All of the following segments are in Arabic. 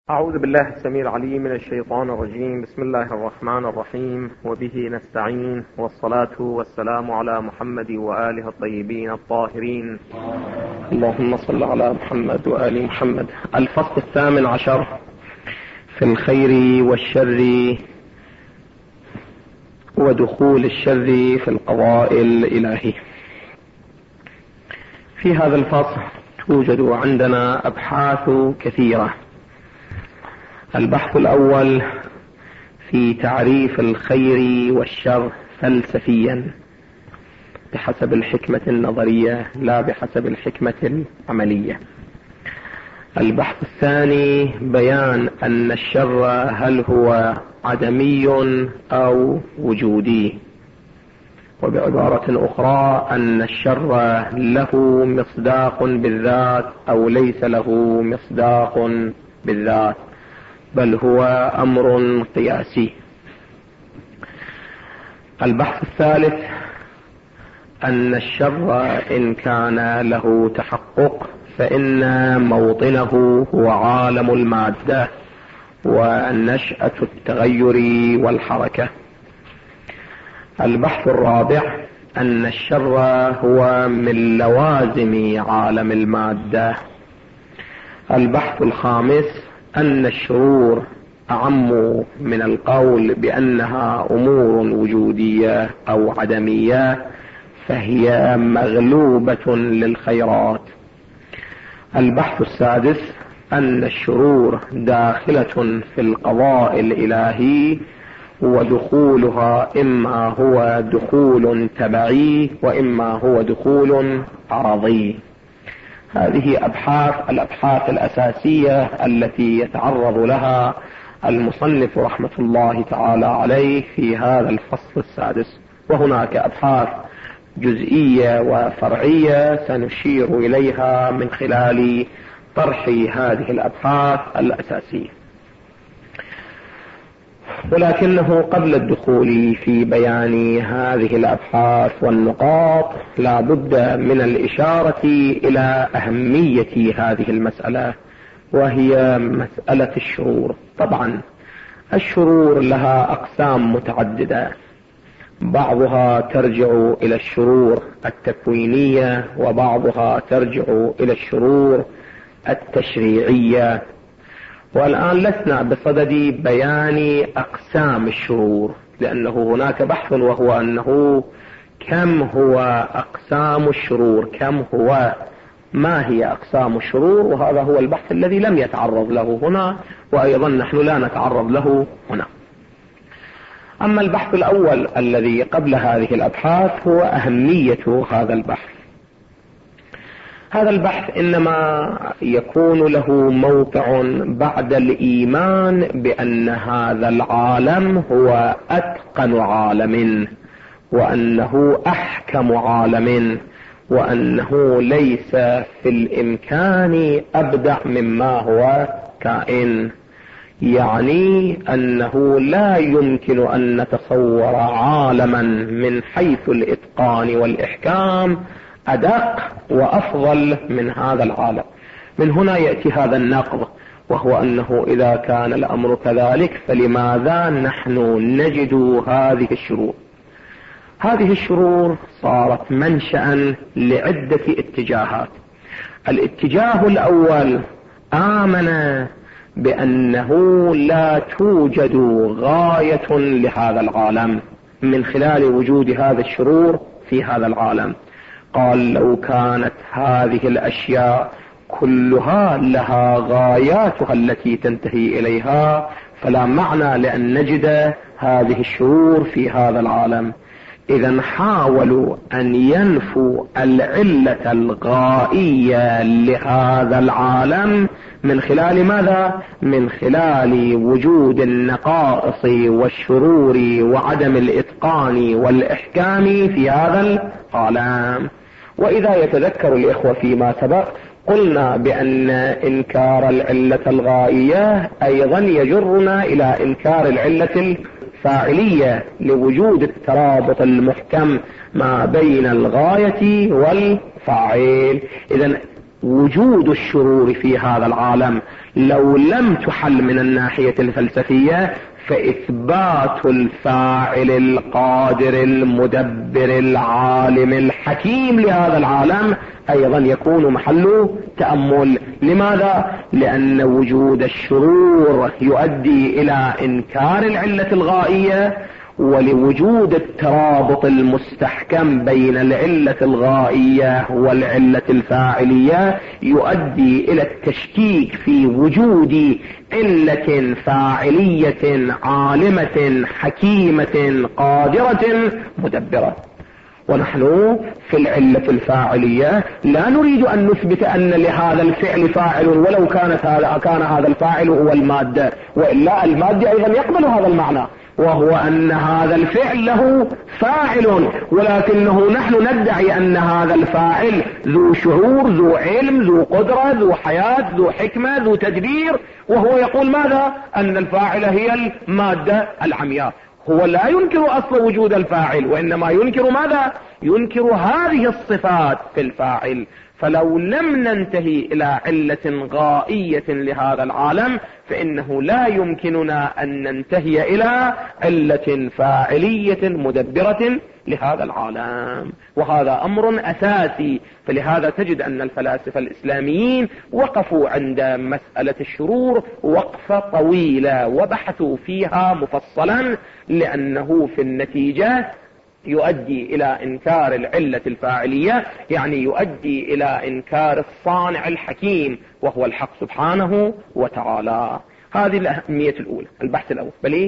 أعوذ بالله السميع العليم من الشيطان الرجيم. بسم الله الرحمن الرحيم، وبه نستعين، والصلاة والسلام على محمد وآله الطيبين الطاهرين. اللهم صل على محمد وآل محمد. الفصل 18 في الخير والشر ودخول الشر في القضاء الإلهي. في هذا الفصل توجد عندنا أبحاث كثيرة. البحث الأول في تعريف الخير والشر فلسفيا بحسب الحكمة النظرية لا بحسب الحكمة العملية. البحث الثاني بيان أن الشر هل هو عدمي أو وجودي، وبعبارة أخرى أن الشر له مصداق بالذات أو ليس له مصداق بالذات، بل هو أمر قياسي. البحث الثالث أن الشر إن كان له تحقق فإن موطنه هو عالم المادة ونشأة التغير والحركة. البحث الرابع أن الشر هو من لوازم عالم المادة. البحث الخامس أن الشرور أعم من القول بأنها أمور وجودية أو عدمية، فهي مغلوبة للخيرات. البحث السادس أن الشرور داخلة في القضاء الإلهي، ودخولها إما هو دخول تبعي وإما هو دخول عرضي. هذه الأبحاث الأساسية التي يتعرض لها المصنف رحمة الله تعالى عليه في هذا الفصل السادس، وهناك أبحاث جزئية وفرعية سنشير إليها من خلال طرح هذه الأبحاث الأساسية. ولكنه قبل الدخول في بيان هذه الأبحاث والنقاط لا بد من الإشارة إلى أهمية هذه المسألة، وهي مسألة الشرور. طبعا الشرور لها أقسام متعددة، بعضها ترجع إلى الشرور التكوينية، وبعضها ترجع إلى الشرور التشريعية. والآن لسنا بصدد بيان أقسام الشرور، لأنه هناك بحث وهو أنه كم هو أقسام الشرور، ما هي أقسام الشرور، وهذا هو البحث الذي لم يتعرض له هنا، وأيضا نحن لا نتعرض له هنا. أما البحث الأول الذي قبل هذه الأبحاث هو أهمية هذا البحث. هذا البحث إنما يكون له موقع بعد الإيمان بأن هذا العالم هو أتقن عالم، وأنه أحكم عالم، وأنه ليس في الإمكان أبدع مما هو كائن. يعني أنه لا يمكن أن نتصور عالما من حيث الإتقان والإحكام أدق وأفضل من هذا العالم. من هنا يأتي هذا النقض، وهو أنه إذا كان الأمر كذلك فلماذا نحن نجد هذه الشرور؟ هذه الشرور صارت منشأ لعدة اتجاهات. الاتجاه الأول آمن بأنه لا توجد غاية لهذا العالم من خلال وجود هذه الشرور في هذا العالم. قال لو كانت هذه الأشياء كلها لها غاياتها التي تنتهي إليها فلا معنى لأن نجد هذه الشرور في هذا العالم. إذن حاولوا أن ينفوا العلة الغائية لهذا العالم من خلال ماذا؟ من خلال وجود النقائص والشرور وعدم الإتقان والإحكام في هذا العالم. وإذا يتذكر الإخوة فيما سبق قلنا بأن إنكار العلة الغائية أيضا يجرنا إلى إنكار العلة الفاعلية لوجود الترابط المحكم ما بين الغاية والفاعل. إذن وجود الشرور في هذا العالم لو لم تحل من الناحية الفلسفية فإثبات الفاعل القادر المدبر العالم الحكيم لهذا العالم أيضا يكون محل تأمل. لماذا؟ لأن وجود الشرور يؤدي إلى إنكار العلة الغائية، ولوجود الترابط المستحكم بين العلة الغائية والعلة الفاعلية يؤدي إلى التشكيك في وجود علة فاعلية عالمة حكيمة قادرة مدبرة. ونحن في العلة الفاعلية لا نريد أن نثبت أن لهذا الفعل فاعل ولو كان هذا الفاعل هو المادة، وإلا المادة أيضا يقبل هذا المعنى، وهو أن هذا الفعل له فاعل، ولكنه نحن ندعي أن هذا الفاعل ذو شعور، ذو علم، ذو قدرة، ذو حياة، ذو حكمة، ذو تدبير، وهو يقول ماذا؟ أن الفاعل هي المادة العمياء. هو لا ينكر أصل وجود الفاعل، وإنما ينكر ماذا؟ ينكر هذه الصفات في الفاعل. فلو لم ننتهي إلى علة غائية لهذا العالم فإنه لا يمكننا أن ننتهي إلى علة فاعلية مدبرة لهذا العالم، وهذا أمر أساسي. فلهذا تجد أن الفلاسفة الإسلاميين وقفوا عند مسألة الشرور وقفة طويلة وبحثوا فيها مفصلا، لأنه في النتيجة يؤدي إلى إنكار العلة الفاعلية، يعني يؤدي إلى إنكار الصانع الحكيم وهو الحق سبحانه وتعالى. هذه الأهمية الأولى، البحث الأول. بلي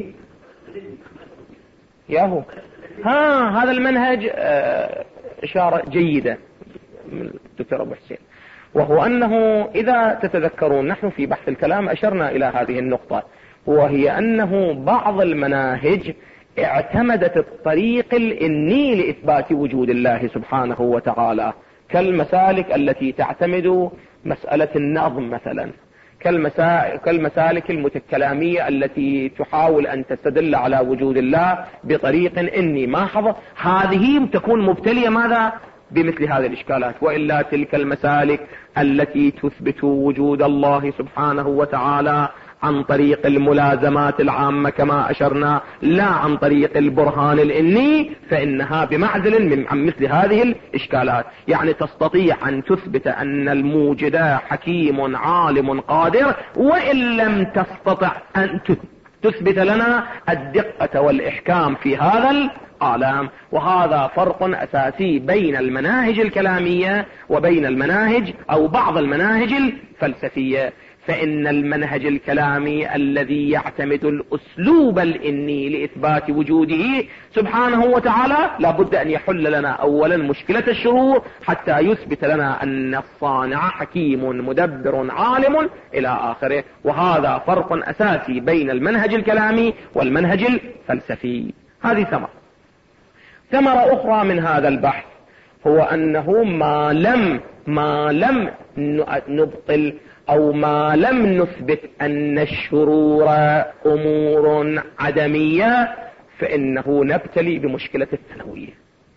ياهو هذا المنهج إشارة جيدة من الدكتور أبو حسين، وهو أنه إذا تتذكرون نحن في بحث الكلام أشرنا إلى هذه النقطة، وهي أنه بعض المناهج اعتمدت الطريق الإني لإثبات وجود الله سبحانه وتعالى، كالمسالك التي تعتمد مسألة النظم مثلا، كالمسالك المتكلامية التي تحاول أن تستدل على وجود الله بطريق إني محض. هذه تكون مبتلية ماذا؟ بمثل هذه الإشكالات. وإلا تلك المسالك التي تثبت وجود الله سبحانه وتعالى عن طريق الملازمات العامة كما أشرنا، لا عن طريق البرهان الإني، فإنها بمعزل عن مثل هذه الإشكالات. يعني تستطيع أن تثبت أن الموجد حكيم عالم قادر، وإن لم تستطع أن تثبت لنا الدقة والإحكام في هذا العالم. وهذا فرق أساسي بين المناهج الكلامية وبين المناهج أو بعض المناهج الفلسفية. فإن المنهج الكلامي الذي يعتمد الأسلوب الإني لإثبات وجوده سبحانه وتعالى لابد أن يحل لنا أولا مشكلة الشرور حتى يثبت لنا أن الصانع حكيم مدبر عالم إلى آخره. وهذا فرق أساسي بين المنهج الكلامي والمنهج الفلسفي. هذه ثمرة أخرى من هذا البحث هو أنه ما لم نبطل أو ما لم نثبت أن الشرور أمور عدمية فإنه نبتلي بمشكلة الثانوية.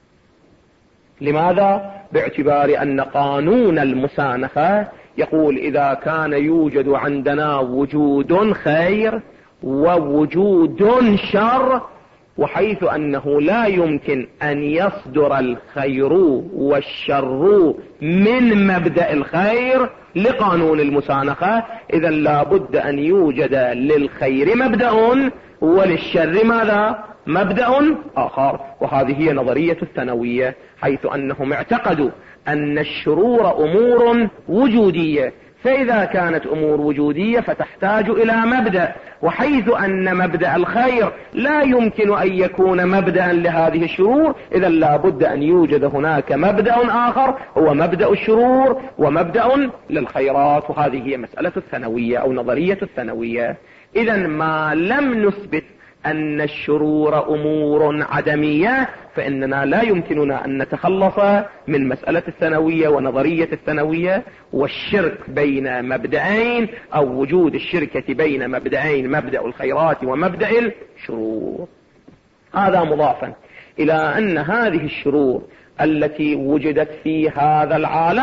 لماذا؟ باعتبار أن قانون المسانخة يقول إذا كان يوجد عندنا وجود خير ووجود شر، وحيث أنه لا يمكن أن يصدر الخير والشر من مبدأ الخير لقانون المسانخة، إذا لابد أن يوجد للخير مبدأ وللشر ماذا؟ مبدأ آخر. وهذه هي نظرية الثانوية، حيث أنهم اعتقدوا أن الشرور أمور وجودية، فإذا كانت أمور وجودية فتحتاج إلى مبدأ، وحيث أن مبدأ الخير لا يمكن أن يكون مبدأ لهذه الشرور، إذا لابد أن يوجد هناك مبدأ آخر هو مبدأ الشرور ومبدأ للخيرات. وهذه هي مسألة الثانوية أو نظرية الثانوية. إذا ما لم نثبت أن الشرور أمور عدمية فإننا لا يمكننا أن نتخلص من مسألة الثانوية ونظرية الثانوية والشرك بين مبدأين، أو وجود الشركة بين مبدأين، مبدأ الخيرات ومبدأ الشرور. هذا مضافا إلى أن هذه الشرور التي وجدت في هذا العالم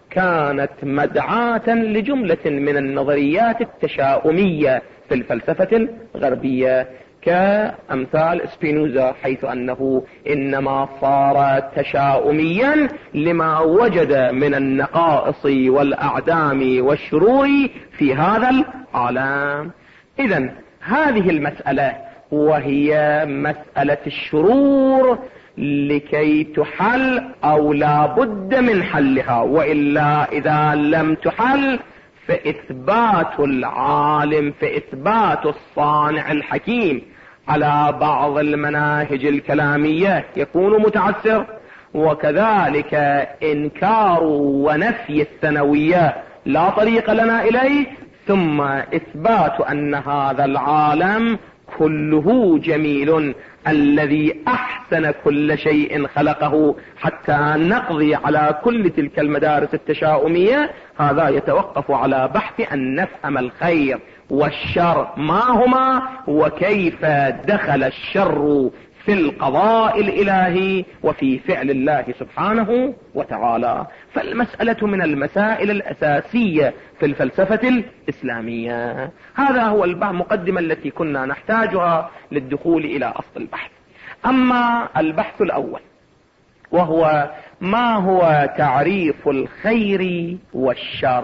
كانت مدعاة لجملة من النظريات التشاؤمية في الفلسفة الغربية، كأمثال سبينوزا، حيث أنه إنما صار تشاؤميا لما وجد من النقائص والأعدام والشرور في هذا العالم. إذن هذه المسألة، وهي مسألة الشرور، لكي تحل أو لا بد من حلها، وإلا إذا لم تحل فإثبات العالم، فإثبات الصانع الحكيم على بعض المناهج الكلامية يكون متعسر، وكذلك إنكار ونفي الثانوية لا طريق لنا إليه، ثم إثبات أن هذا العالم كله جميل الذي أحسن كل شيء خلقه، حتى نقضي على كل تلك المدارس التشاؤمية. هذا يتوقف على بحث أن نفهم الخير والشر ما هما، وكيف دخل الشر في القضاء الإلهي وفي فعل الله سبحانه وتعالى. فالمسألة من المسائل الأساسية في الفلسفة الإسلامية. هذا هو المقدمة التي كنا نحتاجها للدخول إلى أصل البحث. أما البحث الأول، وهو ما هو تعريف الخير والشر.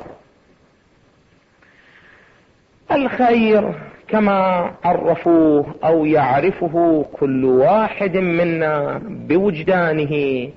الخير كما عرفوه أو يعرفه كل واحد منا بوجدانه،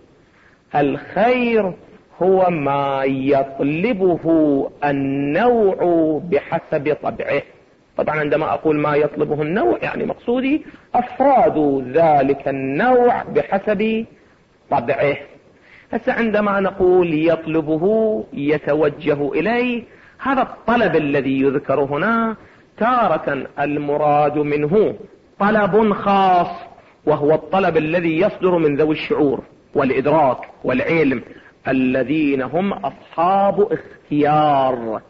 الخير هو ما يطلبه النوع بحسب طبعه. طبعا عندما أقول ما يطلبه النوع يعني مقصودي أفراد ذلك النوع بحسب طبعه. هسه عندما نقول يطلبه يتوجه إليه، هذا الطلب الذي يذكر هنا تارة المراد منه طلب خاص، وهو الطلب الذي يصدر من ذوي الشعور والإدراك والعلم الذين هم أصحاب اختيار.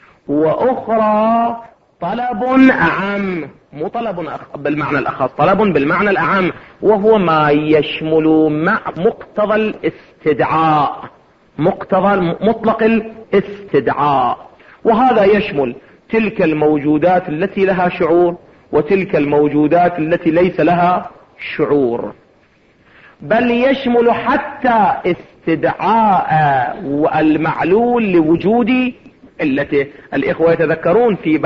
وأخرى طلب أعم، مو طلب بالمعنى الأخص، طلب بالمعنى الأعم، وهو ما يشمل مقتضى الاستدعاء، مقتضى مطلق الاستدعاء. وهذا يشمل تلك الموجودات التي لها شعور وتلك الموجودات التي ليس لها شعور، بل يشمل حتى استدعاء المعلول لوجود علته. الإخوة يتذكرون في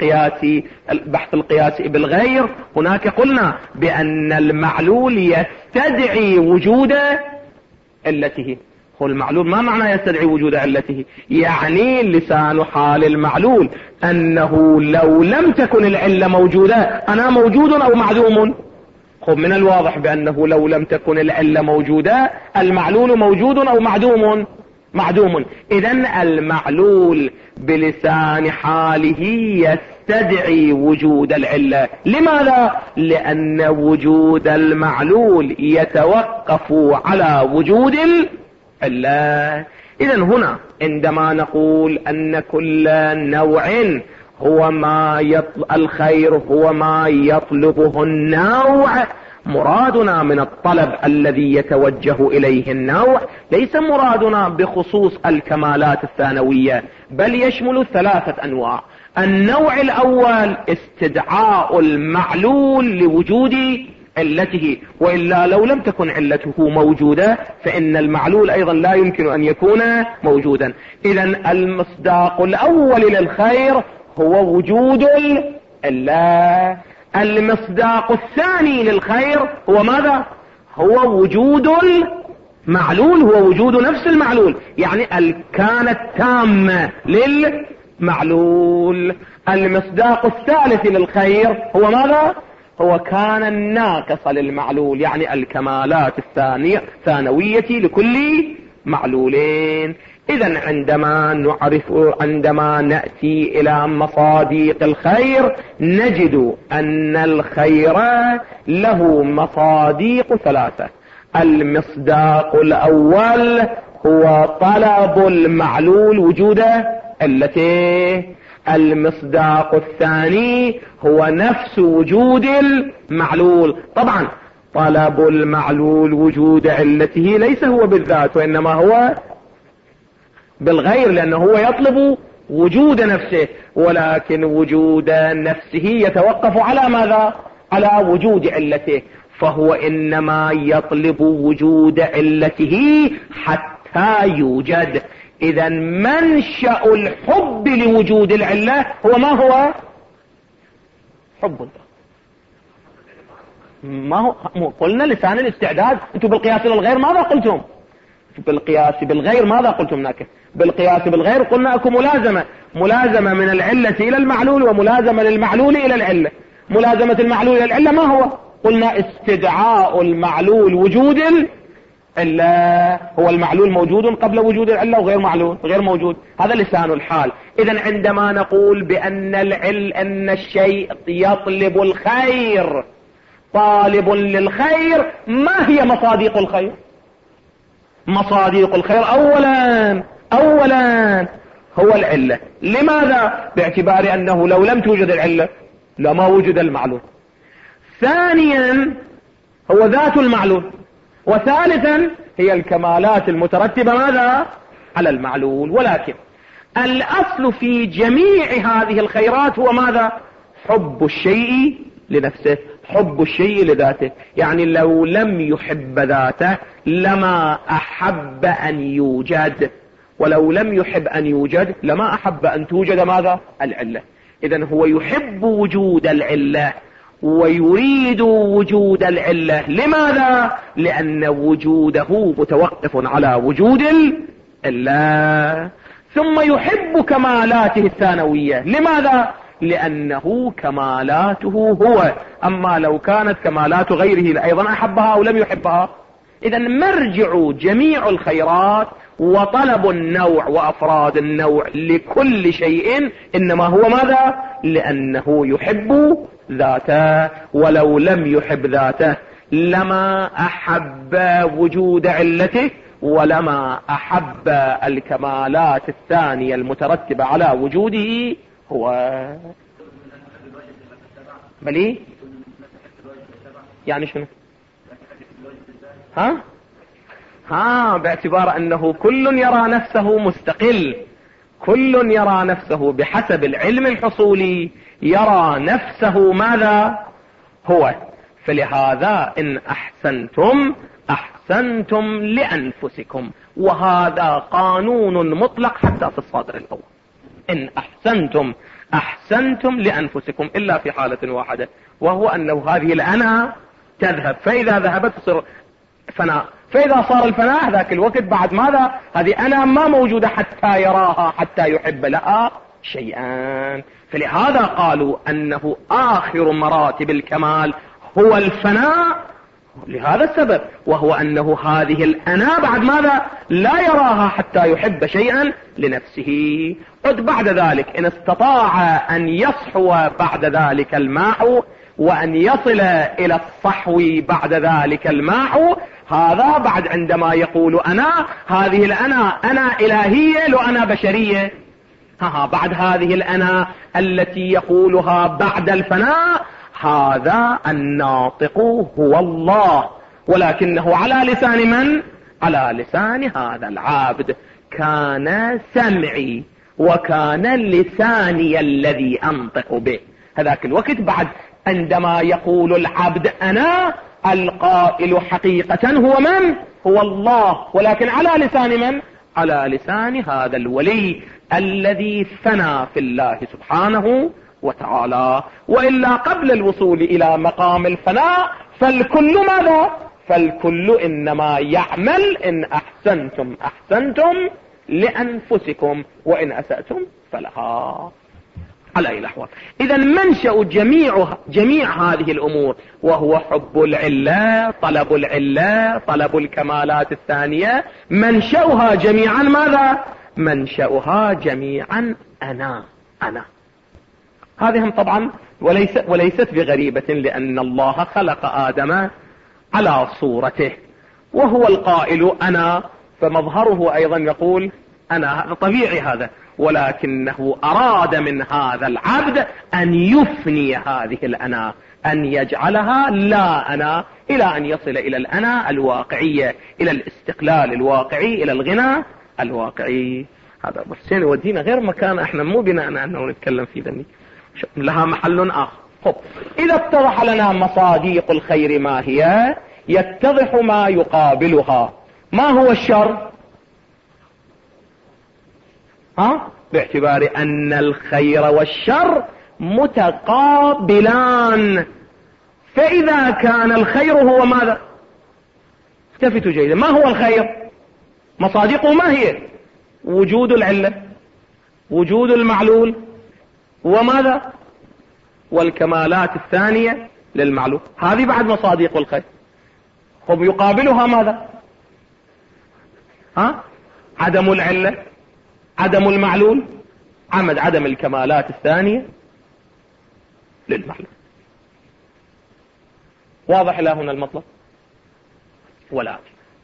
بحث القياس بالغير، هناك قلنا بأن المعلول يستدعي وجود علته. هو المعلول ما معنى يستدعي وجود علته؟ يعني لسان حال المعلول أنه لو لم تكن العلة موجودة أنا موجود أو معدوم. خب من الواضح بأنه لو لم تكن العلة موجودة المعلول موجود أو معدوم. إذن المعلول بلسان حاله يستدعي وجود العلة. لماذا؟ لأن وجود المعلول يتوقف على وجود العلة. إذن هنا عندما نقول أن كل نوع هو الخير هو ما يطلبه النوع، مرادنا من الطلب الذي يتوجه إليه النوع ليس مرادنا بخصوص الكمالات الثانوية، بل يشمل 3 أنواع. النوع الأول استدعاء المعلول لوجود علته، وإلا لو لم تكن علته موجودة فإن المعلول أيضا لا يمكن أن يكون موجودا. إذن المصداق الأول للخير هو وجود العلة. المصداق الثاني للخير هو ماذا؟ هو وجود المعلول، هو وجود نفس المعلول، يعني كان التامة للمعلول. المصداق الثالث للخير هو ماذا؟ هو كان الناقص للمعلول، يعني الكمالات الثانوية لكل معلولين. إذن عندما نأتي إلى مصادق الخير نجد أن الخير له مصادق 3. المصداق الأول هو طلب المعلول وجود علته. المصداق الثاني هو نفس وجود المعلول. طبعا طلب المعلول وجود علته ليس هو بالذات، وإنما هو بالغير لأنه هو يطلب وجود نفسه، ولكن وجود نفسه يتوقف على ماذا؟ على وجود علته، فهو إنما يطلب وجود علته حتى يوجد. إذا منشأ الحب لوجود العلة هو ما هو؟ حب الله. ما هو قلنا لسان الاستعداد. انتم بالقياس للغير ماذا قلتم؟ بالقياس بالغير ماذا قلتم هناك؟ بالقياس بالغير قلنا اكو ملازمة من العلة الى المعلول، وملازمة للمعلول الى العلة. ملازمة المعلول الى العلة ما هو؟ قلنا استدعاء المعلول وجود العلة. هو المعلول موجود قبل وجود العلة وغير معلول غير موجود، هذا لسان الحال. اذا عندما نقول بان ان الشيء يطلب الخير، طالب للخير، ما هي مصادق الخير؟ مصادق الخير اولا هو العلة. لماذا؟ باعتبار انه لو لم توجد العلة لما وجد المعلول. ثانيا هو ذات المعلول. وثالثا هي الكمالات المترتبة ماذا؟ على المعلول. ولكن الاصل في جميع هذه الخيرات هو ماذا؟ حب الشيء لنفسه، حب الشيء لذاته. يعني لو لم يحب ذاته لما احب ان يوجد، ولو لم يحب ان يوجد لما احب ان توجد ماذا؟ العلة. اذا هو يحب وجود العلة ويريد وجود العلة. لماذا؟ لان وجوده متوقف على وجود العلة. ثم يحب كمالاته الثانوية. لماذا؟ لأنه كمالاته هو. أما لو كانت كمالات غيره أيضا أحبها أو لم يحبها. إذا مرجع جميع الخيرات وطلب النوع وأفراد النوع لكل شيء إنما هو ماذا؟ لأنه يحب ذاته. ولو لم يحب ذاته لما أحب وجود علته، ولما أحب الكمالات الثانية المترتبة على وجوده هو. بلي يعني شنو؟ باعتبار انه كل يرى نفسه مستقل، كل يرى نفسه بحسب العلم الحصولي يرى نفسه ماذا هو. فلهذا ان احسنتم احسنتم لانفسكم، وهذا قانون مطلق حتى في الصادر الاول. ان احسنتم احسنتم لانفسكم، الا في حالة واحدة، وهو انه هذه الانا تذهب، فاذا ذهبت تصير فناء. فاذا صار الفناء ذاك الوقت بعد ماذا؟ هذه انا ما موجودة حتى يراها، حتى يحب لها شيئا. فلهذا قالوا انه اخر مراتب الكمال هو الفناء لهذا السبب، وهو انه هذه الانا بعد ماذا؟ لا يراها حتى يحب شيئا لنفسه. عد بعد ذلك ان استطاع ان يصحو بعد ذلك الماء، وان يصل الى الصحو بعد ذلك الماء، هذا بعد عندما يقول انا، هذه الانا انا الهية لو انا بشرية. بعد هذه الانا التي يقولها بعد الفناء، هذا الناطق هو الله، ولكنه على لسان من؟ على لسان هذا العابد. كان سمعي وكان لساني الذي انطق به. هذاك الوقت بعد عندما يقول العبد انا، القائل حقيقة هو من؟ هو الله، ولكن على لسان من؟ على لسان هذا الولي الذي ثنى في الله سبحانه وتعالى. وإلا قبل الوصول إلى مقام الفناء فالكل ماذا؟ فالكل إنما يعمل إن أحسنتم أحسنتم لأنفسكم وإن أسأتم فلها، على أي الأحوال. إذا منشأ جميع هذه الأمور وهو حب العلة، طلب العلة، طلب الكمالات الثانية، منشأها جميعا ماذا؟ منشأها جميعا أنا. هذه طبعا وليست بغريبة، لأن الله خلق آدم على صورته وهو القائل أنا، فمظهره أيضا يقول أنا، هذا طبيعي هذا، ولكنه أراد من هذا العبد أن يفني هذه الأنا، أن يجعلها لا أنا، إلى أن يصل إلى الأنا الواقعية، إلى الاستقلال الواقعي، إلى الغنى الواقعي. هذا أبو حسين يودينا غير مكان، احنا مو بناء أنه نتكلم في ذني، لها محل آخر. خب إذا اتضح لنا مصاديق الخير ما هي، يتضح ما يقابلها. ما هو الشر؟ باعتبار أن الخير والشر متقابلان، فإذا كان الخير هو ماذا؟ التفتوا جيدا، ما هو الخير؟ مصادقه ما هي؟ وجود العلة، وجود المعلول، وماذا؟ والكمالات الثانية للمعلول، هذه بعد مصادق الخير. خب يقابلها ماذا؟ عدم العلة، عدم المعلول، عدم الكمالات الثانية للمعلول. واضح إلى هنا المطلب؟ ولكن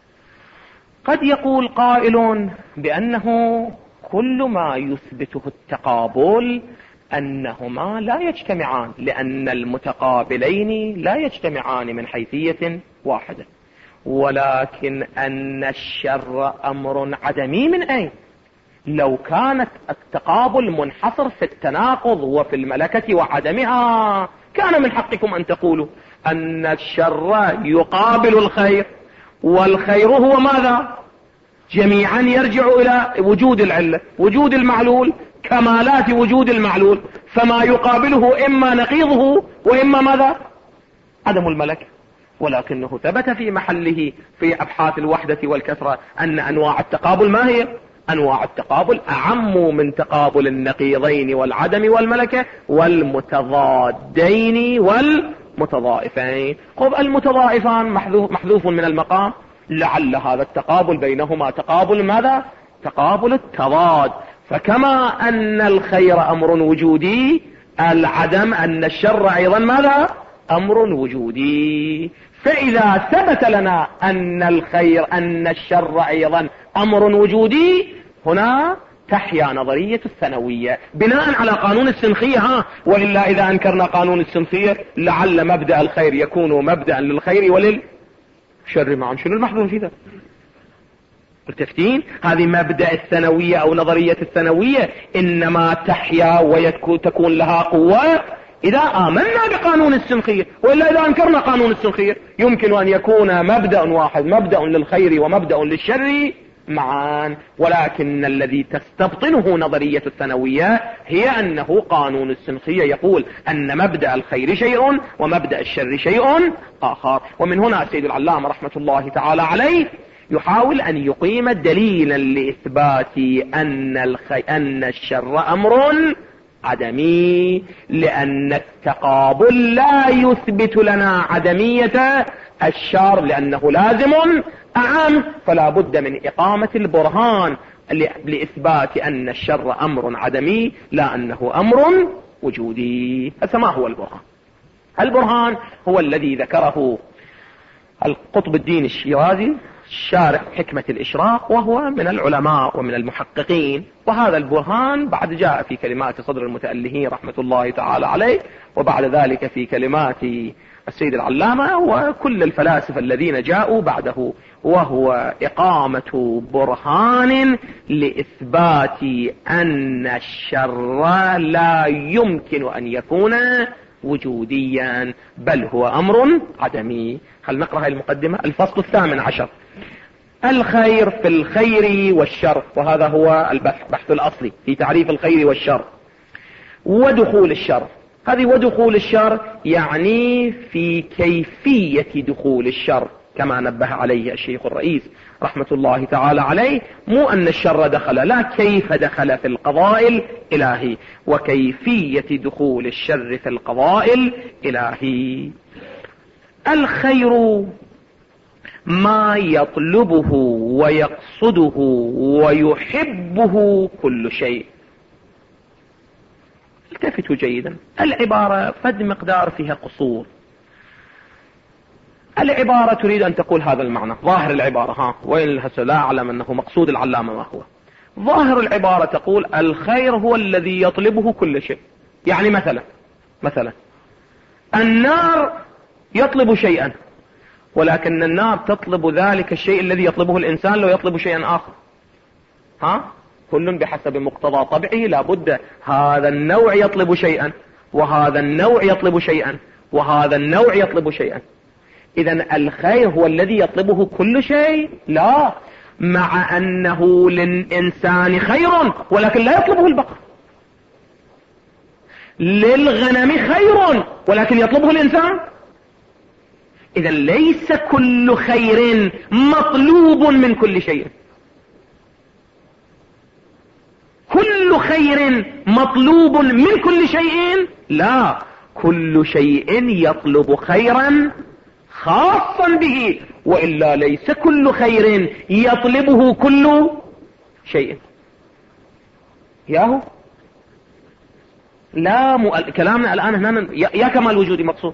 قد يقول قائل بأنه كل ما يثبته التقابل أنهما لا يجتمعان، لأن المتقابلين لا يجتمعان من حيثية واحدة، ولكن أن الشر أمر عدمي. من أين؟ لو كانت التقابل منحصر في التناقض وفي الملكة وعدمها، كان من حقكم أن تقولوا أن الشر يقابل الخير، والخير هو ماذا؟ جميعا يرجع إلى وجود العلة، وجود المعلول، كمالات وجود المعلول، فما يقابله إما نقيضه وإما ماذا؟ عدم الملكة. ولكنه ثبت في محله في أبحاث الوحدة والكثرة أن أنواع التقابل ما هي؟ أنواع التقابل أعم من تقابل النقيضين والعدم والملكة والمتضادين والمتضائفين. خب المتضائفان محذوف من المقام، لعل هذا التقابل بينهما تقابل ماذا؟ تقابل التضاد. فكما أن الخير أمر وجودي، العدم أن الشر أيضا ماذا؟ أمر وجودي. فإذا ثبت لنا أن الخير أن الشر أيضا أمر وجودي، هنا تحيا نظرية الثانوية بناء على قانون السنخية. وإلا إذا أنكرنا قانون السنخية لعل مبدأ الخير يكون مبدأ للخير وللشر معا. شنو المحظوظ في ذا؟ متفقين؟ هذه مبدأ الثانوية أو نظرية الثانوية إنما تحيا وتكون لها قوة إذا آمنا بقانون السنخية. وإلا إذا أنكرنا قانون السنخية يمكن أن يكون مبدأ واحد، مبدأ للخير ومبدأ للشر معا. ولكن الذي تستبطنه نظرية الثانوية هي أنه قانون السنخية يقول أن مبدأ الخير شيء ومبدأ الشر شيء آخر. ومن هنا السيد العلامة رحمة الله تعالى عليه يحاول أن يقيم دليلا لإثبات أن الشر أمر عدمي، لأن التقابل لا يثبت لنا عدمية الشر، لأنه لازم أعم، فلا بد من إقامة البرهان لإثبات أن الشر أمر عدمي لا أنه أمر وجودي. فما هو البرهان؟ البرهان هو الذي ذكره القطب الدين الشيرازي شارح حكمة الإشراق، وهو من العلماء ومن المحققين. وهذا البرهان بعد جاء في كلمات صدر المتألهين رحمة الله تعالى عليه، وبعد ذلك في كلمات السيد العلامة وكل الفلاسفة الذين جاءوا بعده، وهو إقامة برهان لإثبات أن الشر لا يمكن أن يكون وجوديا بل هو أمر عدمي. خلينا نقرأ هذه المقدمة. الفصل 18 الخير في الخير والشر، وهذا هو البحث الأصلي في تعريف الخير والشر. ودخول الشر، هذه ودخول الشر يعني في كيفية دخول الشر كما نبه عليه الشيخ الرئيس رحمة الله تعالى عليه. مو أن الشر دخل، لا، كيف دخل في القضاء الإلهي وكيفية دخول الشر في القضاء الإلهي. الخير ما يطلبه ويقصده ويحبه كل شيء. التفتوا جيدا، العبارة فد مقدار فيها قصور. العبارة تريد أن تقول هذا المعنى، ظاهر العبارة وإن هسه لا أعلم أنه مقصود العلامة ما هو. ظاهر العبارة تقول الخير هو الذي يطلبه كل شيء. يعني مثلا النار يطلب شيئا، ولكن النار تطلب ذلك الشيء الذي يطلبه الإنسان لو يطلب شيئا آخر. كل بحسب مقتضى طبعه، لابد هذا النوع يطلب شيئا وهذا النوع يطلب شيئا وهذا النوع يطلب شيئا. إذن الخير هو الذي يطلبه كل شيء؟ لا، مع أنه للإنسان خير ولكن لا يطلبه البقر، للغنم خير ولكن يطلبه الإنسان. إذن ليس كل خير مطلوب من كل شيء، كل خير مطلوب من كل شيء لا، كل شيء يطلب خيرا خاصا به، وإلا ليس كل خير يطلبه كل شيء. ياهو لا كلامنا الآن هنا يا كمال وجودي مقصود.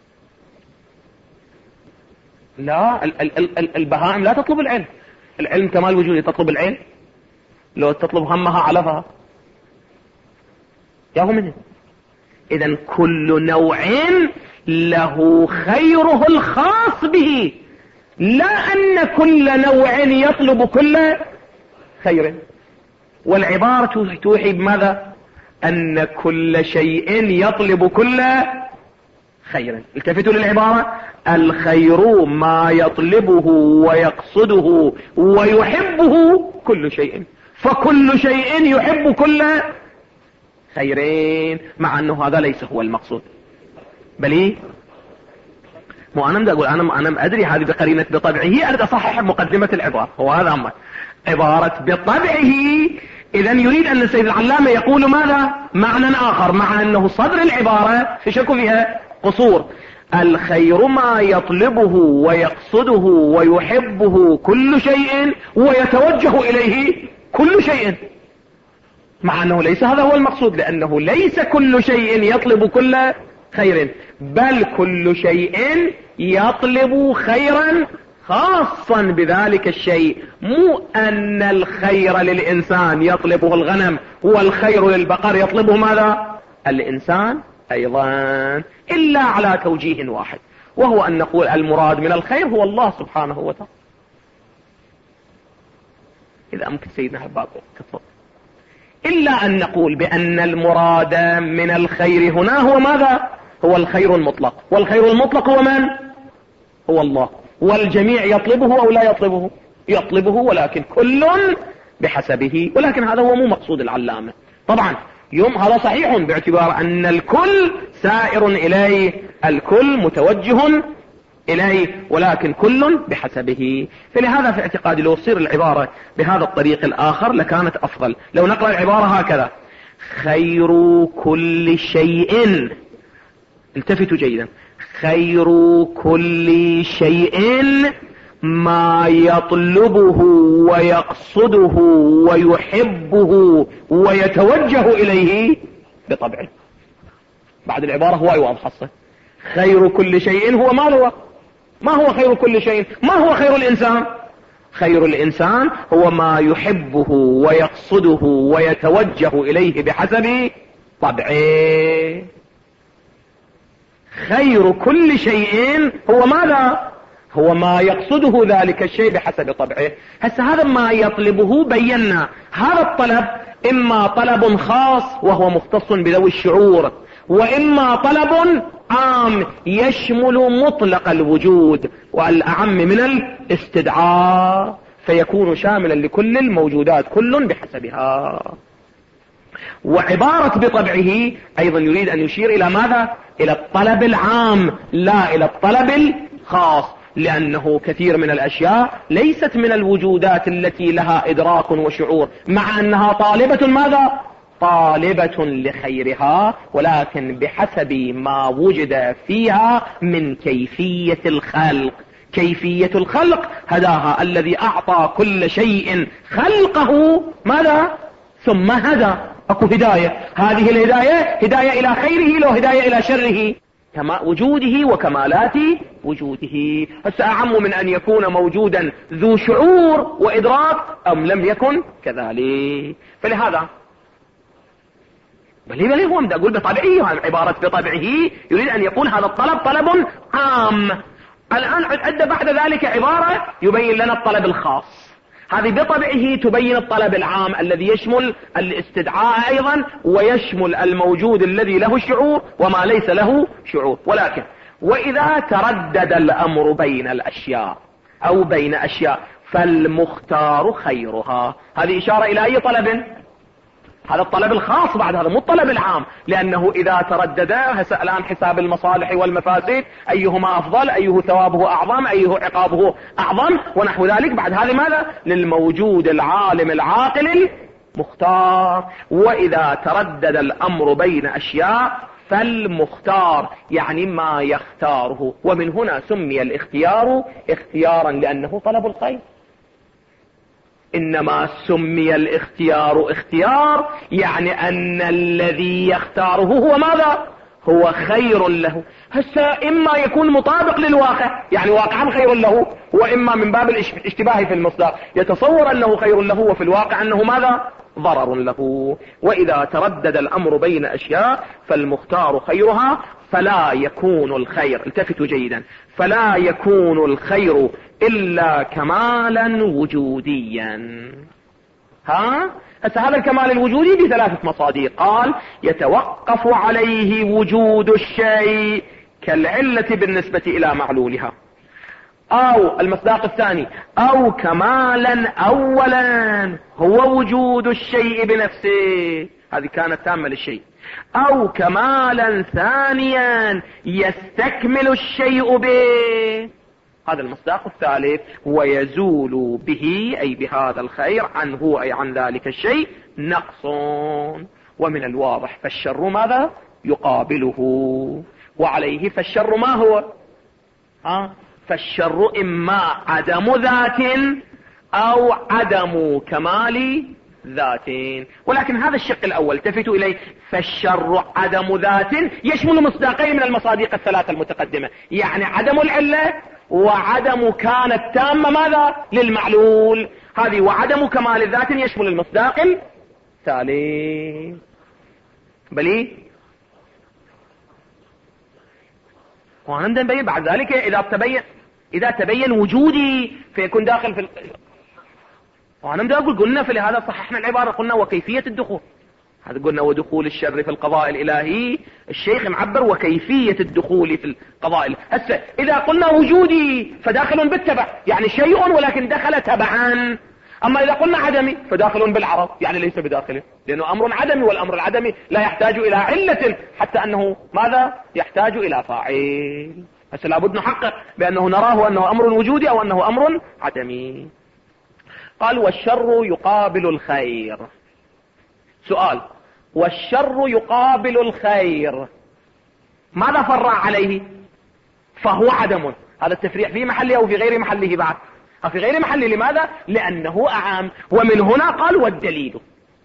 لا، البهائم لا تطلب العلم، العلم كمال وجودي. تطلب العلم لو تطلب همها علفها ياهو منه. إذن كل نوع له خيره الخاص به، لا أن كل نوع يطلب كل خير. والعبارة توحي بماذا؟ أن كل شيء يطلب كل خير. التفتوا للعبارة: الخير ما يطلبه ويقصده ويحبه كل شيء، فكل شيء يحب كل خيرين، مع أنه هذا ليس هو المقصود. بل مو أنا بدي أقول أنا أدري هذه بقرينة بطبعه، أريد أصحح مقدمة العبارة. هو هذا أمر عبارة بطبعه. إذن يريد أن السيد العلامة يقول ماذا؟ معنى آخر، مع أنه صدر العبارة في شكل فيها قصور. الخير ما يطلبه ويقصده ويحبه كل شيء ويتوجه إليه كل شيء، مع أنه ليس هذا هو المقصود، لأنه ليس كل شيء يطلب كل خير، بل كل شيء يطلب خيرا خاصا بذلك الشيء. مو أن الخير للإنسان يطلبه الغنم والخير للبقر يطلبه ماذا؟ الإنسان أيضا، إلا على توجيه واحد، وهو أن نقول المراد من الخير هو الله سبحانه وتعالى. إذا أمكن سيدنا هباق تفضل. إلا أن نقول بأن المراد من الخير هنا هو ماذا؟ هو الخير المطلق، والخير المطلق هو من؟ هو الله. والجميع يطلبه أو لا يطلبه؟ يطلبه، ولكن كل بحسبه. ولكن هذا هو مو مقصود العلامة. طبعا يوم هذا صحيح باعتبار أن الكل سائر إليه، الكل متوجه إليه، ولكن كل بحسبه. فلهذا في اعتقادي لو تصير العبارة بهذا الطريق الآخر لكانت أفضل. لو نقرأ العبارة هكذا: خير كل شيء، التفتوا جيدا، خير كل شيء ما يطلبه ويقصده ويحبه ويتوجه إليه بطبعه. بعد العبارة هواي واضحة. خير كل شيء هو ما هو خير كل شيء؟ ما هو خير الإنسان؟ خير الإنسان هو ما يحبه ويقصده ويتوجه إليه بحسب طبعه. خير كل شيء هو ماذا؟ هو ما يقصده ذلك الشيء بحسب طبعه. هسه هذا ما يطلبه بينا. هذا الطلب إما طلب خاص وهو مختص بذوي الشعور، وإما طلب عام يشمل مطلق الوجود والأعم من الاستدعاء، فيكون شاملا لكل الموجودات، كل بحسبها. وعبارة بطبعه أيضا يريد أن يشير إلى ماذا؟ إلى الطلب العام لا إلى الطلب الخاص، لأنه كثير من الأشياء ليست من الوجودات التي لها إدراك وشعور، مع أنها طالبة ماذا؟ طالبة لخيرها، ولكن بحسب ما وجد فيها من كيفية الخلق. كيفية الخلق هداها الذي أعطى كل شيء خلقه ماذا؟ ثم هدى. أكو هداية، هذه الهداية هداية إلى خيره لو هداية إلى شره، كما وجوده وكمالات وجوده. هسه أعم من أن يكون موجودا ذو شعور وإدراك أم لم يكن كذلك. فلهذا بل هو بدي أقول بطبعه، عبارة بطبعه يريد أن يقول هذا الطلب طلب عام. الآن عد بعد ذلك عبارة يبين لنا الطلب الخاص. هذه بطبعه تبين الطلب العام الذي يشمل الاستدعاء أيضا ويشمل الموجود الذي له شعور وما ليس له شعور. ولكن وإذا تردد الأمر بين الأشياء أو بين أشياء فالمختار خيرها. هذه إشارة إلى أي طلب؟ هذا الطلب الخاص بعد هذا، مو الطلب العام، لأنه إذا تردد الآن حساب المصالح والمفاسد، أيهما أفضل، أيه ثوابه أعظم، أيه عقابه أعظم ونحو ذلك. بعد هذا ماذا؟ للموجود العالم العاقل المختار. وإذا تردد الأمر بين أشياء فالمختار يعني ما يختاره. ومن هنا سمي الاختيار اختيارا لأنه طلب الخير. إنما سمي الاختيار اختيار يعني أن الذي يختاره هو ماذا؟ هو خير له. هسه إما يكون مطابق للواقع يعني واقعا خير له، وإما من باب الاشتباه في المصدر يتصور أنه خير له وفي الواقع أنه ماذا؟ ضرر له. وإذا تردد الأمر بين أشياء فالمختار خيرها فلا يكون الخير، التفتوا جيدا، فلا يكون الخير إلا كمالا وجوديا. هذا الكمال الوجودي بثلاثة مصادر. قال يتوقف عليه وجود الشيء كالعلة بالنسبة إلى معلولها، أو المصداق الثاني أو كمالا أولا هو وجود الشيء بنفسه، هذه كانت تامة للشيء، أو كمالا ثانيا يستكمل الشيء به، هذا المصداق الثالث، ويزول به أي بهذا الخير عنه أي عن ذلك الشيء نقص. ومن الواضح فالشر ماذا؟ يقابله. وعليه فالشر ما هو؟ فالشر إما عدم ذات أو عدم كمال ذات. ولكن هذا الشق الأول التفتوا إليه، فالشر عدم ذات يشمل مصداقين من المصادق الثلاثة المتقدمة، يعني عدم العلة وعدم كانت تامة ماذا؟ للمعلول. هذه وعدم كمال الذات يشمل المصداق الثالث. بلي وانا نبين بعد ذلك إذا تبين وجودي فيكون داخل في وانا بدي أقول قلنا فلهذا صححنا العبارة، قلنا وكيفية الدخول، هذا قلنا ودخول الشر في القضاء الإلهي، الشيخ معبر وكيفية الدخول في القضاء. هسه إذا قلنا وجودي فداخل بالتبع يعني شيء ولكن دخل تبعا، أما إذا قلنا عدمي فداخل بالعرض يعني ليس بداخله، لأنه أمر عدمي، والأمر العدمي لا يحتاج إلى علة حتى أنه ماذا؟ يحتاج إلى فاعل. هسه لابد نحقق بأنه نراه أنه أمر وجودي أو أنه أمر عدمي. قال والشر يقابل الخير. سؤال، والشر يقابل الخير ماذا فرع عليه؟ فهو عدم. هذا التفريع في محله أو في غير محله؟ بعد في غير محله. لماذا؟ لأنه أعام. ومن هنا قال والدليل.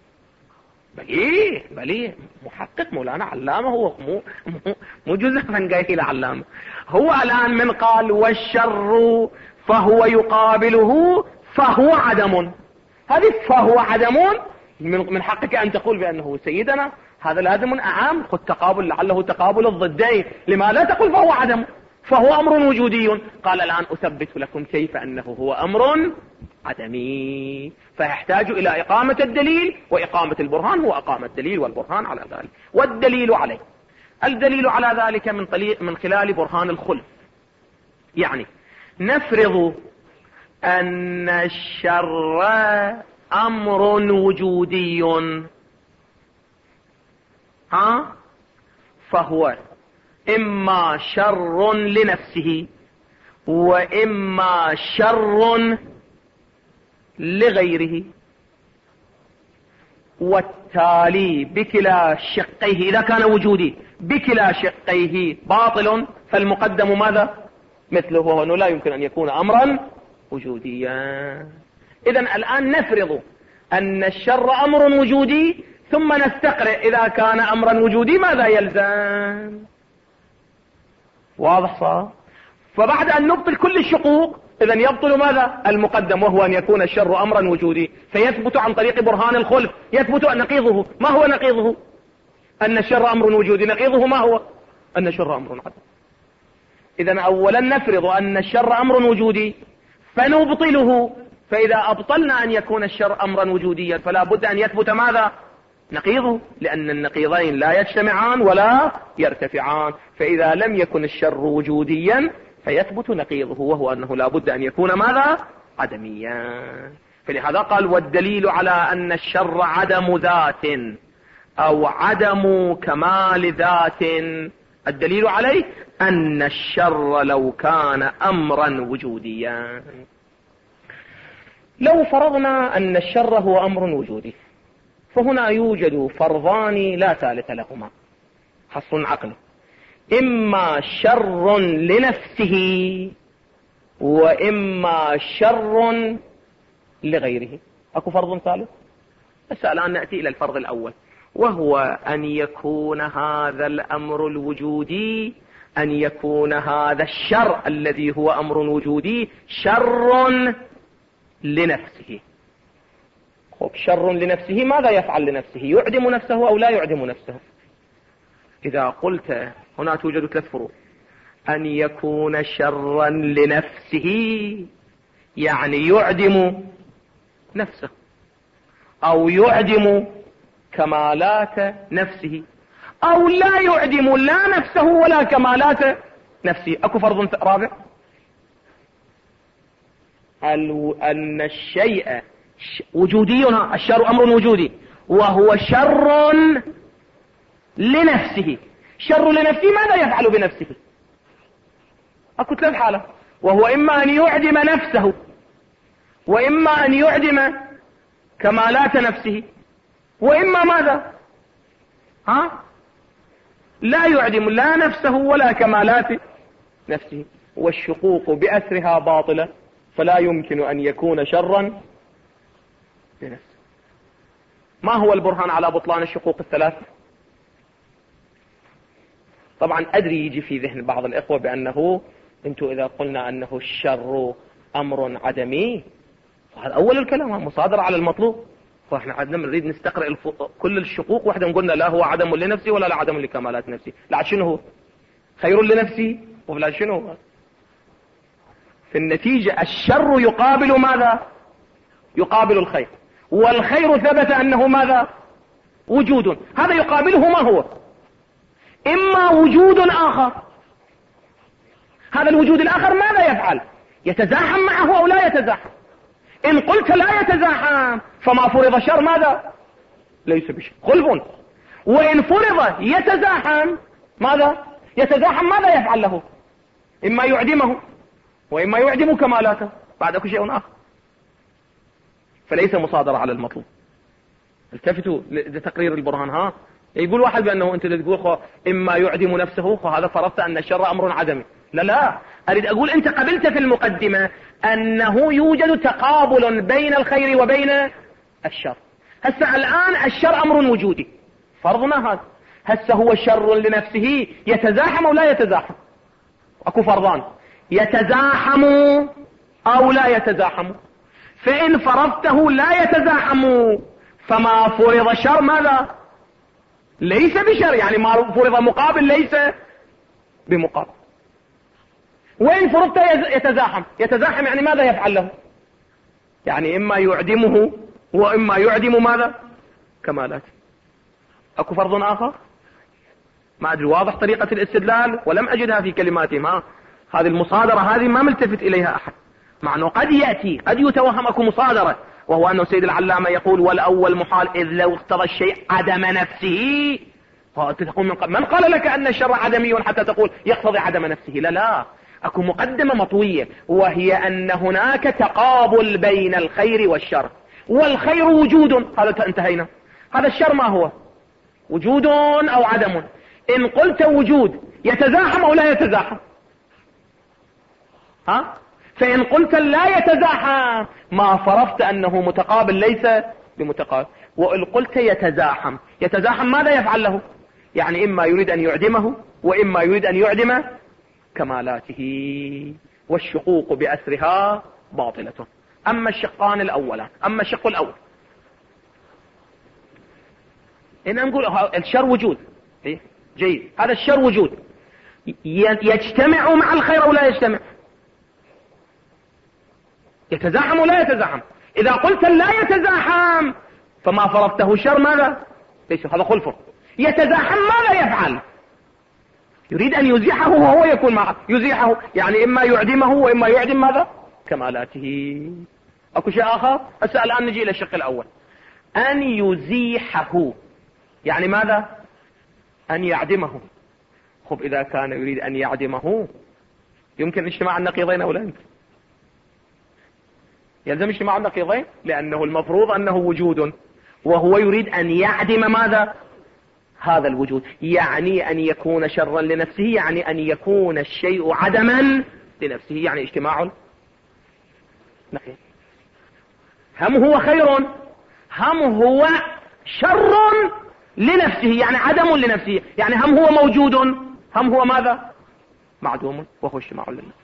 بليه محقق مولانا علامة، هو مو جزء من قايل علامة. هو الآن من قال والشر فهو يقابله فهو عدم، هذه فهو عدم من حقك أن تقول بأنه سيدنا هذا لازم أعام، خذ تقابل لعله تقابل الضدين، لما لا تقول فهو عدم فهو أمر وجودي؟ قال الآن أثبت لكم كيف أنه هو أمر عدمي، فيحتاج إلى إقامة الدليل وإقامة البرهان. هو أقام الدليل والبرهان على ذلك. والدليل عليه، الدليل على ذلك من خلال برهان الخلف. يعني نفرض أن الشر أمر وجودي، فهو إما شر لنفسه وإما شر لغيره، والتالي بكلا شقيه إذا كان وجودي بكلا شقيه باطل، فالمقدم ماذا؟ مثله، وأنه لا يمكن أن يكون أمرا وجوديا. إذن الآن نفرض أن الشر أمر وجودي، ثم نستقرئ إذا كان أمرا وجودي ماذا يلزم. واضح صار؟ فبعد أن نبطل كل الشقوق إذن يبطل ماذا؟ المقدم، وهو أن يكون الشر أمرا وجودي، فيثبت عن طريق برهان الخلف، يثبت أن نقيضه. ما هو نقيضه؟ أن الشر أمر وجودي، نقيضه ما هو؟ أن الشر أمر عدم. إذن أولا نفرض أن الشر أمر وجودي فنبطله فإذا أبطلنا أن يكون الشر أمرا وجوديا فلا بد أن يثبت ماذا؟ نقيضه، لأن النقيضين لا يجتمعان ولا يرتفعان. فإذا لم يكن الشر وجوديا فيثبت نقيضه، وهو أنه لا بد أن يكون ماذا؟ عدميا. فلهذا قال والدليل على أن الشر عدم ذات أو عدم كمال ذات، الدليل عليه أن الشر لو كان أمرا وجوديا. لو فرضنا أن الشر هو أمر وجودي فهنا يوجد فرضان لا ثالث لهما حصر عقلي، إما شر لنفسه وإما شر لغيره. أكو فرض ثالث؟ بس الآن نأتي إلى الفرض الأول، وهو أن يكون هذا الأمر الوجودي، أن يكون هذا الشر الذي هو أمر وجودي شر لنفسه. شر لنفسه ماذا يفعل لنفسه؟ يعدم نفسه أو لا يعدم نفسه؟ إذا قلت هنا توجد 3 فروق. أن يكون شرا لنفسه يعني يعدم نفسه، أو يعدم كمالات نفسه، أو لا يعدم لا نفسه ولا كمالات نفسه. أكو فرض رابع، أن الشيء وجودي، الشر أمر وجودي وهو شر لنفسه. شر لنفسه ماذا يفعل بنفسه؟ أكو 3 حالة، وهو إما أن يعدم نفسه، وإما أن يعدم كمالات نفسه، وإما ماذا؟ لا يعدم لا نفسه ولا كمالات نفسه. والشقوق بأسرها باطلة، فلا يمكن أن يكون شرا لنفسه. ما هو البرهان على بطلان الشقوق ال3؟ طبعا أدري يجي في ذهن بعض الإخوة بأنه أنتم إذا قلنا أنه الشر أمر عدمي فهذا أول الكلام مصادرة على المطلوب، فإحنا عندنا نريد نستقرأ كل الشقوق واحدة نقولنا لا هو عدم لنفسي ولا لا عدم لكمالات نفسي، لا شنو هو؟ خير لنفسي ولا شنو؟ في النتيجة الشر يقابل ماذا؟ يقابل الخير، والخير ثبت أنه ماذا؟ وجود. هذا يقابله ما هو؟ إما وجود آخر. هذا الوجود الآخر ماذا يفعل؟ يتزاحم معه أو لا يتزاحم؟ إن قلت لا يتزاحم فما فرض شر ماذا؟ ليس بشر، خلف. وإن فرض يتزاحم ماذا؟ يتزاحم ماذا يفعل له؟ إما يعدمه وإما يعدم كمالاته، بعد كل شيء آخر. فليس مصادرة على المطلوب. التفتوا لتقرير البرهان. يقول واحد بأنه أنت تقول إما يعدم نفسه، هذا فرضت أن الشر أمر عدمي. لا، أريد أقول أنت قبلت في المقدمة أنه يوجد تقابل بين الخير وبين الشر. هسه الآن الشر أمر وجودي، فرضنا هذا. هسه هو شر لنفسه يتزاحم أو لا يتزاحم؟ أكو فرضان، يتزاحم أو لا يتزاحم. فإن فرضته لا يتزاحم فما فرض شر ماذا؟ ليس بشر، يعني ما فرض مقابل ليس بمقابل. وإن فرضت يتزاحم يعني ماذا يفعل له؟ يعني إما يعدمه وإما يعدم ماذا؟ كمالاته. أكو فرض آخر؟ ما أدري واضح طريقة الاستدلال ولم أجدها في كلماتهم. هذه المصادرة هذه ما ملتفت إليها أحد، مع أنه قد يأتي قد يتوهم أكو مصادرة، وهو أنه سيد العلامة يقول والأول محال إذ لو اقتضى الشيء عدم نفسه. تقول من قال لك أن الشر عدمي حتى تقول يقتضي عدم نفسه؟ لا، أكو مقدمة مطوية، وهي أن هناك تقابل بين الخير والشر، والخير وجود، هذا انتهينا. هذا الشر ما هو؟ وجود أو عدم. إن قلت وجود يتزاحم أو لا يتزاحم؟ فإن قلت لا يتزاحم ما فرضت أنه متقابل ليس بمتقابل. وإن قلت يتزاحم ماذا يفعل له؟ يعني إما يريد أن يعدمه وإما يريد أن يعدم كمالاته. والشقوق بأسرها باطلة. أما الشق الأول إن نقول الشر وجود، جيد، هذا الشر وجود يجتمع مع الخير أو لا يجتمع؟ يتزاحم ولا يتزاحم؟ إذا قلت لا يتزاحم فما فرضته شر ماذا؟ ليس هذا خلف. يتزاحم ماذا يفعل؟ يريد أن يزيحه وهو يكون معه. يزيحه يعني إما يعدمه وإما يعدم ماذا؟ كمالاته. أكو شيء آخر؟ هسه الآن نجي إلى الشق الأول. أن يزيحه يعني ماذا؟ أن يعدمه. خب إذا كان يريد أن يعدمه يمكن اجتماع النقيضين أو لا يمكن؟ يلزم اجتماع النقيضين، لأنه المفروض أنه وجود وهو يريد أن يعدم ماذا؟ هذا الوجود. يعني أن يكون شرا لنفسه، يعني أن يكون الشيء عدما لنفسه، يعني اجتماع نقيض. هم هو خير، هم هو شر لنفسه، يعني عدم لنفسه، يعني هم هو موجود، هم هو ماذا؟ معدوم، وهو اجتماع للنفس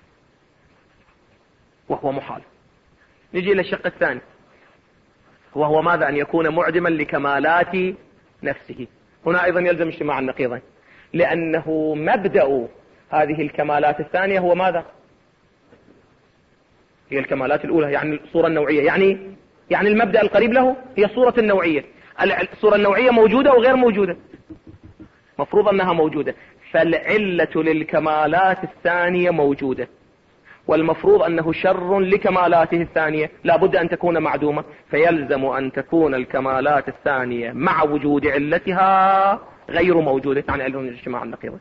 وهو محال. نجي إلى الشق الثاني وهو ماذا؟ أن يكون معدما لكمالات نفسه. هنا أيضا يلزم اجتماع النقيضين، لأنه مبدأ هذه الكمالات الثانية هو ماذا؟ هي الكمالات الأولى، يعني الصورة النوعية، يعني المبدأ القريب له هي الصورة النوعية. الصورة النوعية موجودة أو غير موجودة؟ مفروض أنها موجودة، فالعلة للكمالات الثانية موجودة، والمفروض أنه شر لكمالاته الثانية لا بد أن تكون معدومة، فيلزم أن تكون الكمالات الثانية مع وجود علتها غير موجودة، يعني ألهم الاجتماع النقيض.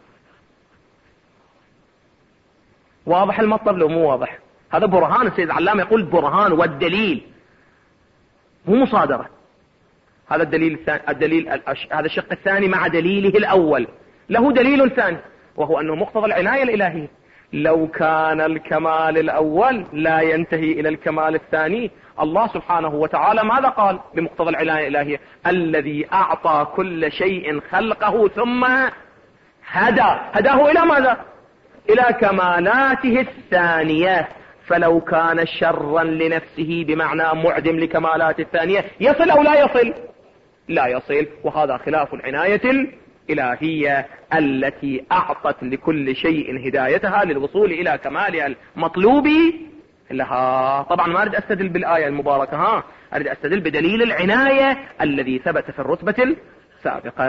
واضح المطلب لو مو واضح؟ هذا برهان. السيد العلامة يقول برهان والدليل، مو مصادرة. هذا الدليل هذا الشق الثاني مع دليله الأول له دليل ثاني، وهو أنه مقتضى العناية الإلهية. لو كان الكمال الأول لا ينتهي إلى الكمال الثاني، الله سبحانه وتعالى ماذا قال بمقتضى العناية الإلهية؟ الذي أعطى كل شيء خلقه ثم هداه إلى ماذا؟ إلى كمالاته الثانية. فلو كان شرا لنفسه بمعنى معدم لكمالات الثانية يصل أو لا يصل؟ لا يصل، وهذا خلاف العناية الإلهية التي أعطت لكل شيء هدايتها للوصول إلى كمالها المطلوب لها. طبعا ما أريد أستدل بالآية المباركة، أريد أستدل بدليل العناية الذي ثبت في الرتبة السابقة.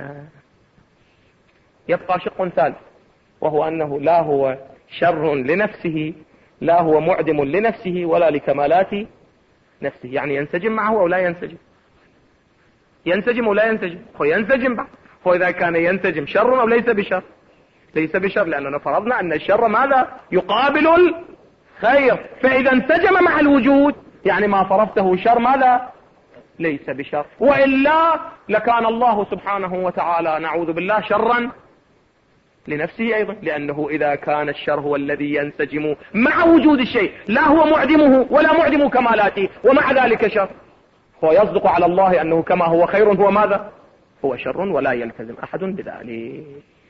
يبقى شق ثالث، وهو أنه لا هو شر لنفسه، لا هو معدم لنفسه ولا لكمالات نفسه. يعني ينسجم معه أو لا ينسجم؟ ينسجم أو لا ينسجم؟ هو ينسجم بعد. هو إذا كان ينسجم شر أو ليس بشر؟ ليس بشر، لأننا فرضنا أن الشر ماذا؟ يقابل الخير. فإذا انسجم مع الوجود يعني ما فرضته شر ماذا؟ ليس بشر. وإلا لكان الله سبحانه وتعالى نعوذ بالله شرا لنفسه أيضا، لأنه إذا كان الشر هو الذي ينسجم مع وجود الشيء لا هو معدمه ولا معدم كمالاته ومع ذلك شر، هو يصدق على الله أنه كما هو خير هو ماذا؟ هو شر، ولا يلتزم أحد بذلك.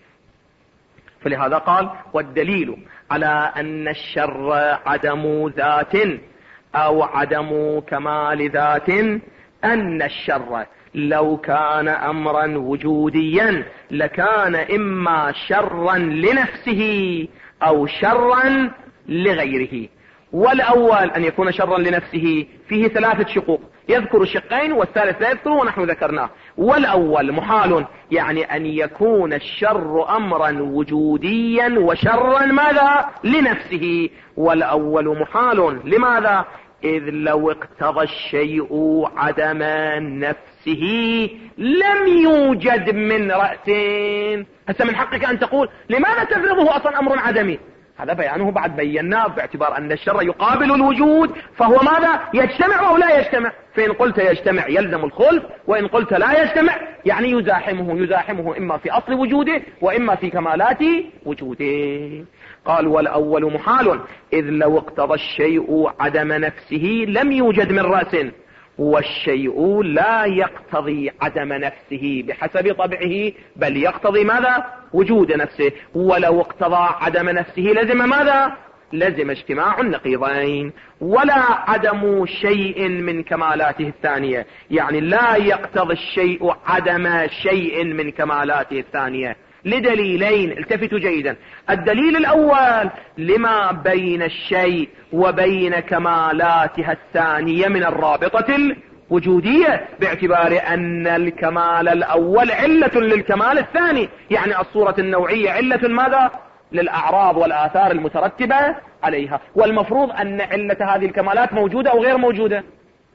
فلهذا قال والدليل على أن الشر عدم ذات أو عدم كمال ذات أن الشر لو كان أمرا وجوديا لكان إما شرا لنفسه أو شرا لغيره. والأول أن يكون شرا لنفسه فيه ثلاثة شقوق، يذكر الشقين والثالث لا يذكره ونحن ذكرناه. والأول محال، يعني أن يكون الشر أمرا وجوديا وشرا ماذا؟ لنفسه. والأول محال، لماذا؟ إذ لو اقتضى الشيء عدم نفسه لم يوجد من رأسين. هسه من حقك أن تقول لماذا تفرضه أصلا أمر عدمي؟ هذا بيانه بعد بيناه، باعتبار أن الشر يقابل الوجود فهو ماذا؟ يجتمع أو لا يجتمع؟ فإن قلت يجتمع يلزم الخلف، وإن قلت لا يجتمع يعني يزاحمه إما في أصل وجوده وإما في كمالات وجوده. قال والأول محال، إذ لو اقتضى الشيء عدم نفسه لم يوجد من رأس، والشيء لا يقتضي عدم نفسه بحسب طبعه بل يقتضي ماذا؟ وجود نفسه. ولو اقتضى عدم نفسه لزم ماذا؟ لزم اجتماع النقيضين. ولا عدم شيء من كمالاته الثانية، يعني لا يقتضي الشيء عدم شيء من كمالاته الثانية، لدليلين، التفتوا جيدا. الدليل الأول لما بين الشيء وبين كمالاتها الثانية من الرابطة الوجودية، باعتبار أن الكمال الأول علة للكمال الثاني، يعني الصورة النوعية علة ماذا؟ للأعراض والآثار المترتبة عليها، والمفروض أن علة هذه الكمالات موجودة أو غير موجودة؟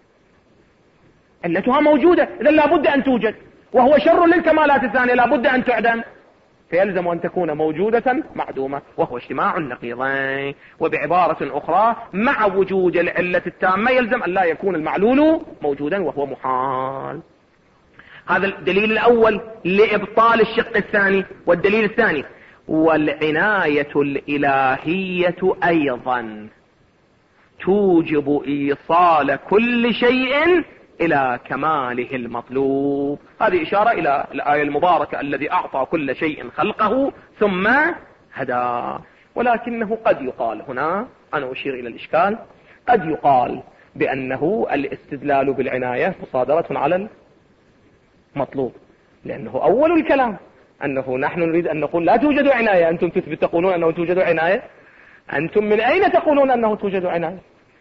علتها موجودة، إذن لابد أن توجد، وهو شر للكمالات الثانية لابد أن تعدم، فيلزم أن تكون موجودة معدومة، وهو اجتماع النقيضين. وبعبارة أخرى مع وجود العلة التامة يلزم أن لا يكون المعلول موجودا، وهو محال. هذا الدليل الأول لإبطال الشق الثاني. والدليل الثاني: والعناية الإلهية أيضا توجب إيصال كل شيء إلى كماله المطلوب. هذه إشارة إلى الآية المباركة: الذي أعطى كل شيء خلقه ثم هدى. ولكنه قد يقال هنا، أنا أشير إلى الإشكال، قد يقال بأنه الاستدلال بالعناية مصادرة على المطلوب، لأنه أول الكلام أنه نحن نريد أن نقول لا توجد عناية، أنتم تقولون أنه توجد عناية، أنتم من أين تقولون أنه توجد عناية؟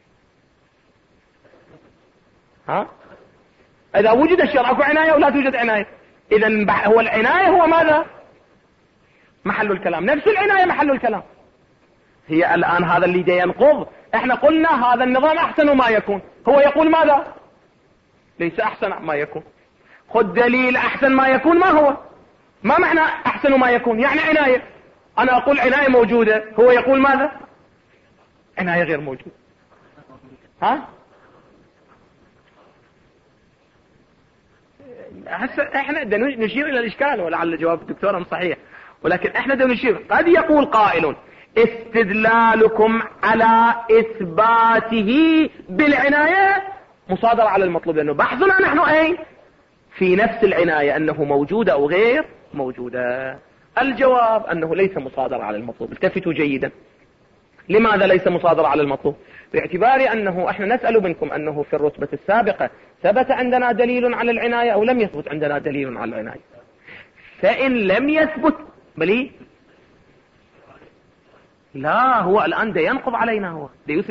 ها؟ إذا وجد الشرع أكو عناية ولا توجد عناية، إذن هو العناية هو ماذا؟ محل الكلام، نفس العناية محل الكلام. هي الآن هذا اللي دا ينقض، احنا قلنا هذا النظام أحسن ما يكون، هو يقول ماذا؟ ليس أحسن ما يكون. خذ دليل أحسن ما يكون، ما هو؟ ما معنى أحسن ما يكون؟ يعني عناية. أنا أقول عناية موجودة، هو يقول ماذا؟ عناية غير موجودة. ها؟ هسه احنا نشير الى الاشكال، ولعل جواب الدكتور صحيح، ولكن احنا نشير. قد يقول قائل: استدلالكم على اثباته بالعناية مصادر على المطلوب، لانه بحثنا نحن اين في نفس العناية انه موجودة او غير موجودة. الجواب انه ليس مصادر على المطلوب. التفتوا جيدا. لماذا ليس مصادر على المطلوب؟ باعتبار أنه احنا نسأل منكم أنه في الرتبة السابقة ثبت عندنا دليل على العناية أو لم يثبت عندنا دليل على العناية. فإن لم يثبت بلي لا، هو الآن دا ينقض علينا، هو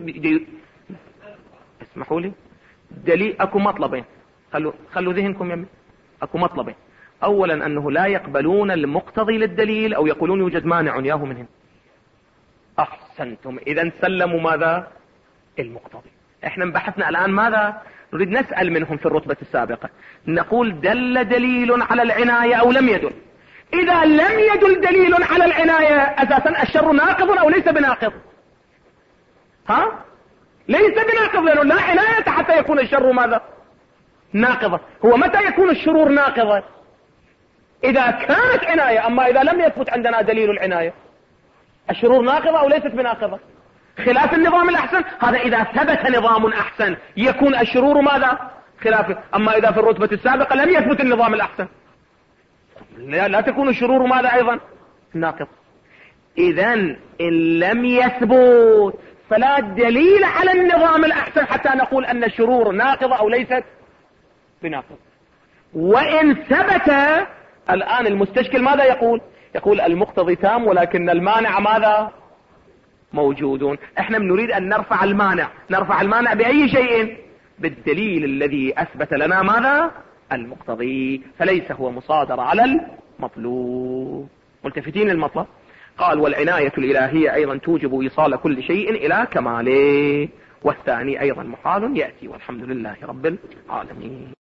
اسمحوا لي، دليل أكو مطلبين، خلوا ذهنكم يمين. أكو مطلبين: أولا أنه لا يقبلون المقتضي للدليل أو يقولون يوجد مانع ياهو منهم. أحسنتم، إذا سلموا ماذا؟ المقتضي. احنا بحثنا الآن ماذا؟ نريد نسأل منهم في الرتبة السابقة، نقول دل دليل على العناية أو لم يدل؟ إذا لم يدل دليل على العناية أساسا الشر ناقض أو ليس بناقض؟ ها؟ ليس بناقض، لأنه لا عناية حتى يكون الشر ماذا؟ ناقضة. هو متى يكون الشرور ناقضة؟ إذا كانت عناية. أما إذا لم يثبت عندنا دليل العناية، الشرور ناقضة أو ليست بناقضة؟ خلاف النظام الأحسن. هذا إذا ثبت نظام أحسن يكون الشرور ماذا؟ خلافه. أما إذا في الرتبة السابقة لم يثبت النظام الأحسن، لا تكون الشرور ماذا أيضا؟ ناقض. إذن إن لم يثبت فلا دليل على النظام الأحسن حتى نقول أن الشرور ناقضة أو ليست بناقض. وإن ثبت، الآن المستشكل ماذا يقول؟ يقول المقتضي تام ولكن المانع ماذا؟ موجودون. احنا نريد ان نرفع المانع. نرفع المانع بأي شيء؟ بالدليل الذي اثبت لنا ماذا؟ المقتضي، فليس هو مصادر على المطلوب. ملتفتين المطلب. قال: والعناية الإلهية أيضا توجب إيصال كل شيء إلى كماله، والثاني أيضا محال يأتي، والحمد لله رب العالمين.